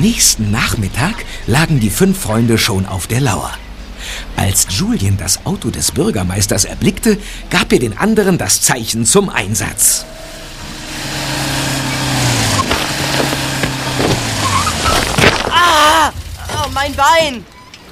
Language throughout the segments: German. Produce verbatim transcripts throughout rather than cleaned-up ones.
nächsten Nachmittag lagen die fünf Freunde schon auf der Lauer. Als Julien das Auto des Bürgermeisters erblickte, gab er den anderen das Zeichen zum Einsatz. Ah! Oh, mein Bein!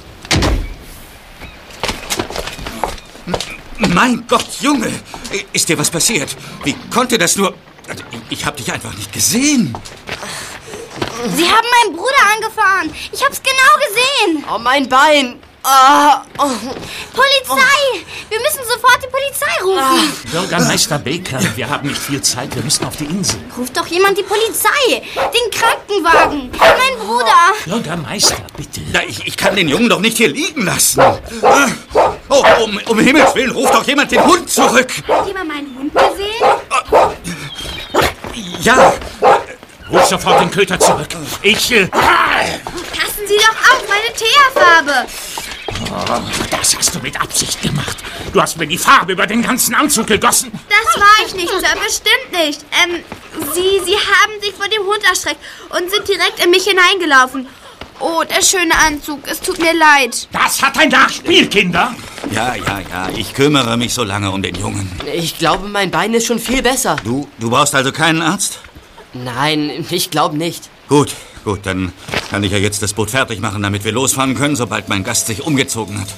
Mein Gott, Junge! Ist dir was passiert? Wie konnte das nur... Ich hab dich einfach nicht gesehen. Sie haben meinen Bruder angefahren. Ich hab's genau gesehen. Oh, mein Bein! Ah, oh. Polizei! Wir müssen sofort die Polizei rufen. Ah. Bürgermeister Baker, wir haben nicht viel Zeit. Wir müssen auf die Insel. Ruft doch jemand die Polizei. Den Krankenwagen. Mein Bruder. Bürgermeister, bitte. Na, ich, ich kann den Jungen doch nicht hier liegen lassen. Oh, um, um Himmels Willen, ruft doch jemand den Hund zurück. Hat jemand meinen Hund gesehen? Ja. Ruf sofort den Köter zurück. Ich... Äh, Passen Sie doch auf, meine Teerfarbe. Oh, das hast du mit Absicht gemacht. Du hast mir die Farbe über den ganzen Anzug gegossen. Das war ich nicht, Sir, bestimmt nicht. Ähm, Sie, Sie haben sich vor dem Hund erschreckt und sind direkt in mich hineingelaufen. Oh, der schöne Anzug, es tut mir leid. Das hat ein Nachspiel, Kinder. Ja, ja, ja, ich kümmere mich so lange um den Jungen. Ich glaube, mein Bein ist schon viel besser. Du, du brauchst also keinen Arzt? Nein, ich glaube nicht. Gut, gut, dann kann ich ja jetzt das Boot fertig machen, damit wir losfahren können, sobald mein Gast sich umgezogen hat.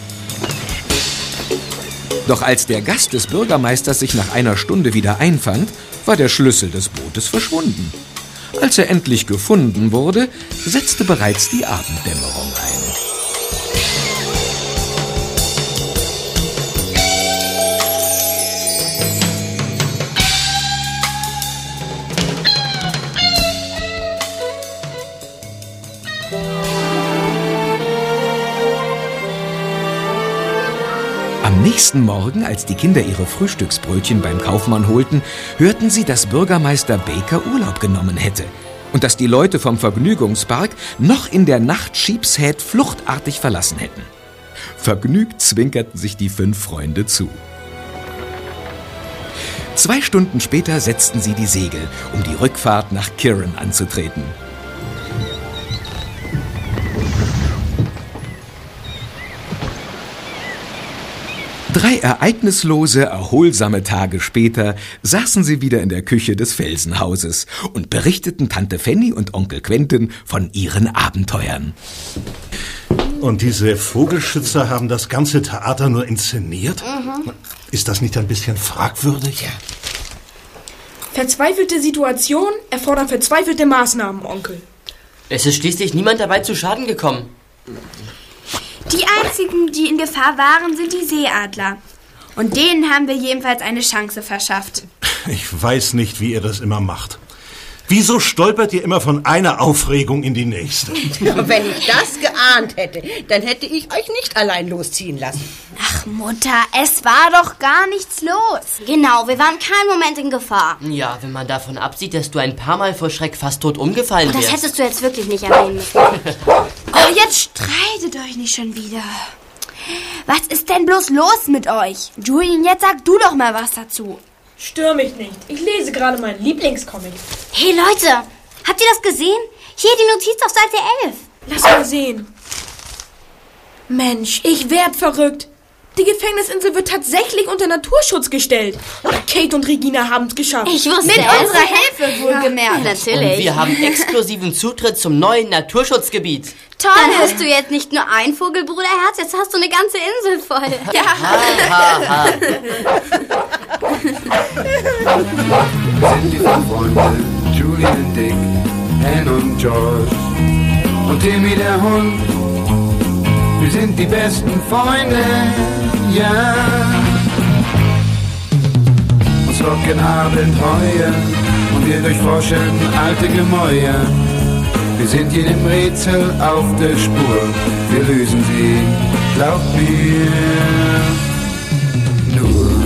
Doch als der Gast des Bürgermeisters sich nach einer Stunde wieder einfand, war der Schlüssel des Bootes verschwunden. Als er endlich gefunden wurde, setzte bereits die Abenddämmerung ein. Am nächsten Morgen, als die Kinder ihre Frühstücksbrötchen beim Kaufmann holten, hörten sie, dass Bürgermeister Baker Urlaub genommen hätte und dass die Leute vom Vergnügungspark noch in der Nacht Sheepshead fluchtartig verlassen hätten. Vergnügt zwinkerten sich die fünf Freunde zu. Zwei Stunden später setzten sie die Segel, um die Rückfahrt nach Kirin anzutreten. Drei ereignislose, erholsame Tage später saßen sie wieder in der Küche des Felsenhauses und berichteten Tante Fanny und Onkel Quentin von ihren Abenteuern. Und diese Vogelschützer haben das ganze Theater nur inszeniert? Mhm. Ist das nicht ein bisschen fragwürdig? Ja. Verzweifelte Situationen erfordern verzweifelte Maßnahmen, Onkel. Es ist schließlich niemand dabei zu Schaden gekommen. Die einzigen, die in Gefahr waren, sind die Seeadler. Und denen haben wir jedenfalls eine Chance verschafft. Ich weiß nicht, wie ihr das immer macht. Wieso stolpert ihr immer von einer Aufregung in die nächste? Wenn ich das geahnt hätte, dann hätte ich euch nicht allein losziehen lassen. Ach, Mutter, es war doch gar nichts los. Genau, wir waren keinen Moment in Gefahr. Ja, wenn man davon absieht, dass du ein paar Mal vor Schreck fast tot umgefallen wärst. Oh, das hättest du jetzt wirklich nicht erwähnen müssen. Oh, jetzt streitet euch nicht schon wieder. Was ist denn bloß los mit euch? Julien, jetzt sag du doch mal was dazu. Stör mich nicht. Ich lese gerade meinen Lieblingscomic. Hey Leute, habt ihr das gesehen? Hier die Notiz auf Seite elf. Lass mal sehen. Mensch, ich werd verrückt. Die Gefängnisinsel wird tatsächlich unter Naturschutz gestellt. Kate und Regina haben es geschafft. Ich wusste Mit es. unserer Hilfe wohlgemerkt. Ja, natürlich. Und wir haben exklusiven Zutritt zum neuen Naturschutzgebiet. Toll. Dann hast du jetzt nicht nur ein Vogelbruderherz, jetzt hast du eine ganze Insel voll. Ja. Ha, ha, ha. Sind die fünf Freunde, Julian, Dick, Anne und George und Timmy der Hund. Wir sind die besten Freunde, ja. Uns locken Abenteuer und wir durchforschen alte Gemäuer. Wir sind jedem Rätsel auf der Spur, wir lösen sie, glaubt mir, nur.